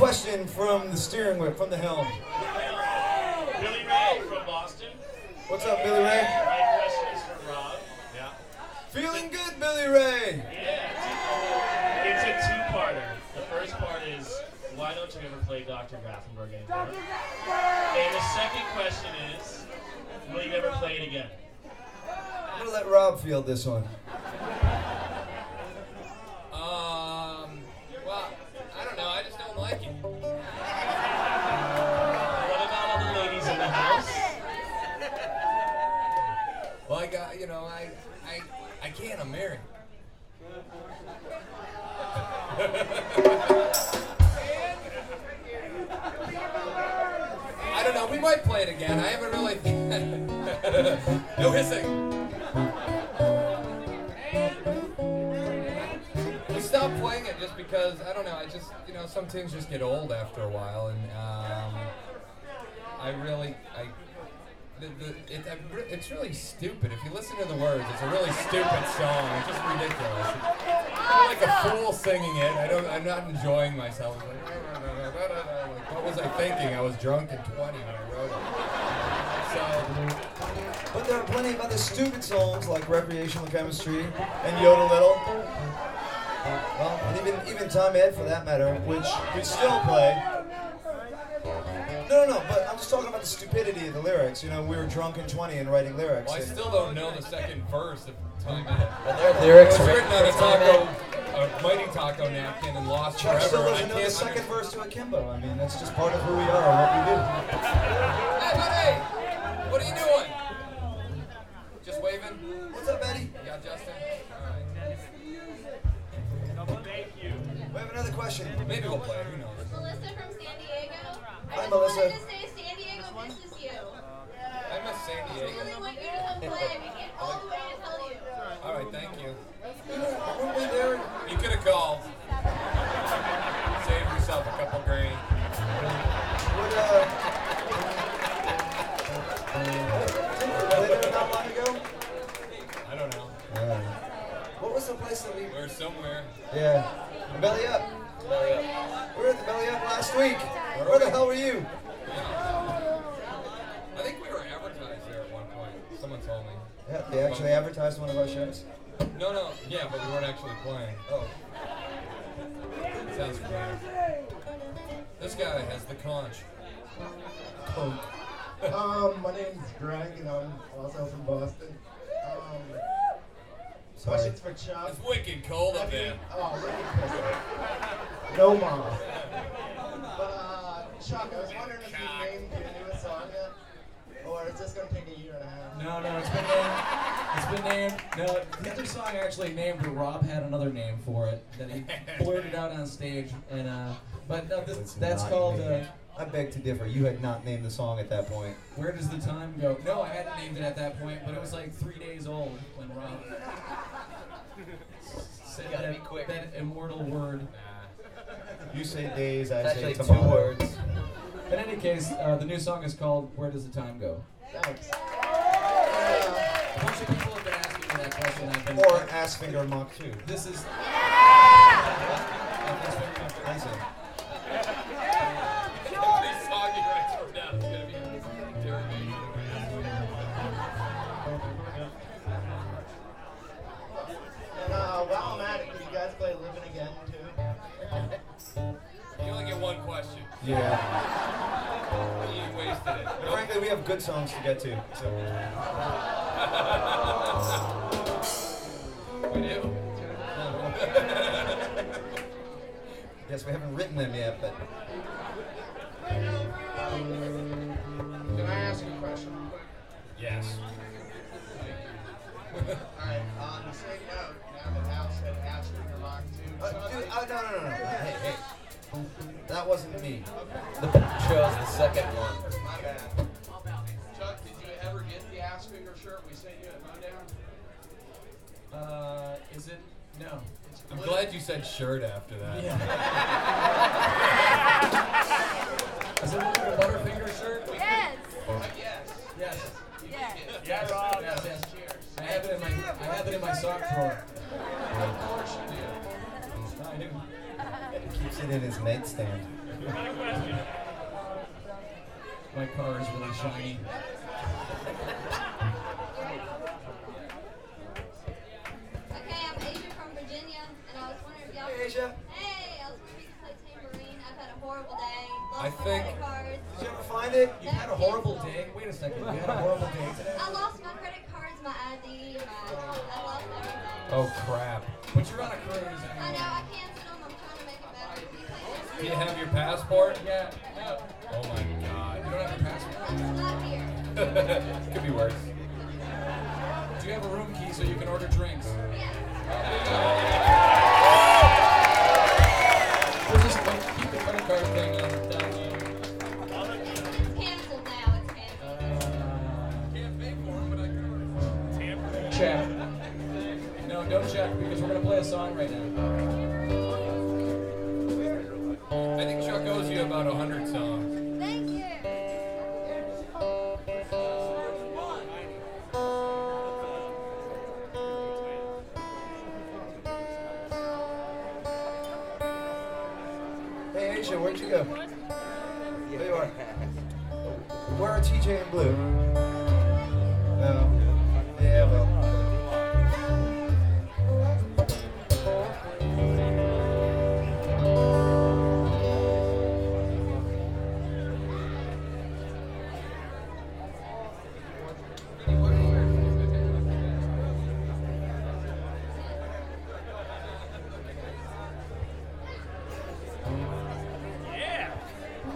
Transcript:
question from the steering wheel, from the helm. Billy Ray from Boston. What's up, Billy Ray? My question is for Rob. Yeah. Feeling good, Billy Ray. Yeah. It's a two-parter. The first part is, why don't you ever play Dr. Grafenberg anymore? And the second question is, will you ever play it again? I'm gonna let Rob field this one. Well, I don't know. I just don't like it. What about all the ladies in the house? Well, I got, I can't. I'm married. I don't know. We might play it again. I haven't really. No hissing. We stopped playing it just because I don't know. I just some tunes just get old after a while, and it's really stupid. If you listen to the words, it's a really stupid song. It's just ridiculous. I'm like a fool singing it. I'm not enjoying myself. Like, what was I thinking? I was drunk at 20 when I wrote it. So, But there are plenty of other stupid songs like Recreational Chemistry and Yodel Little. Well, and even Tom Ed for that matter, which we still play. No, but I'm just talking about the stupidity of the lyrics. We were drunk and 20 and writing lyrics. well, I still don't know the second verse of Time Ed. But their lyrics It was are written on a mighty taco napkin and lost Chuck forever. still I doesn't know the can't second understand. verse to Akimbo. I mean, that's just part of who we are and what we do. Hey, what are you doing? Just waving? What's up, Eddie? You got Justin? All right. Thank you. We have another question. Maybe we'll play. Who knows? Melissa from San Diego. Hi, I just Melissa. wanted to say San Diego misses you. I miss San We Diego. really want you to come play. We came all the way to tell you. All right, thank you. Weren't we there? You could have called. Save yourself a couple grand. Would, didn't we play there not long ago? I don't know. What was the place that we... We're somewhere. Yeah. Belly Up. Belly Up. We were at the Belly Up last week. Where the hell were you? I think we were advertised there at one point. Someone told me. Yeah, they actually advertised one of our shows. No. Yeah, but we weren't actually playing. Oh. Sounds familiar. This guy has the conch. My name's Greg, and I'm also from Boston. Questions for Chuck. It's wicked cold up there. Oh, really? No mom. But Chuck, I was wondering if you named your newest song yet, or is this gonna take a year and a half? No, it's been named. No, the other song actually named, but Rob had another name for it that he blurted out on stage. And but no, that's called. I beg to differ. You had not named the song at that point. Where Does the Time Go? No, I hadn't named it at that point, but it was like 3 days old when Rob said Gotta be quick. that immortal word. You say days, I It's say actually tomorrow. 2 words. In any case, the new song is called Where Does the Time Go? Thanks. A bunch of people have been asking me that question. I've been Or Ass Finger Mach 2. This is. Listen. This song he writes from now is gonna be derivation. And while I'm at it, can you guys play Living Again too? You only get one question. Yeah. You wasted it. But frankly, we have good songs to get to. So. We do. Yes, we haven't written them yet, but. Can I ask you a question? Yes. Alright, on the same note, now that Al said Ash Finger Mach 2. Dude, no. Hey. That wasn't me. The chose the second one. My bad. Chuck, did you ever get the Ash Finger shirt we sent you at Modown? Is it? No. I'm glad you said shirt after that. Yeah. Is it like a Butterfinger shirt? Yes. Yes. Yes. Yes. Yes, Rob. Yes. I have it in my sock drawer. Of course you do. I do. He keeps it in his nightstand. Got a question. My car is really shiny. Okay, I'm Asia from Virginia, and I was wondering if y'all. Hey, Asia. Hey, I was wondering if you could play tambourine. I've had a horrible day. I Lost my think- credit cards. Did you ever find it? You had a horrible day? Wait a second. You had a horrible day today? I lost my credit cards, my ID, I lost everything. Oh crap. But you're on a cruise. I know, I canceled them. I'm trying to make it better. Can you play Do you have your passport? Yeah. No. Oh my god. You don't have your passport? I'm not here. Could be worse. Do you have a room key so you can order drinks? We'll just keep the credit card thing on down low. It's canceled now. It's canceled. Can't pay for them, but I can order. Check. No, don't check because we're gonna play a song right now. I think Chuck owes you about 100 songs. Thank you. Hey, Asia, where'd you go? There you are. Where are TJ and Blue?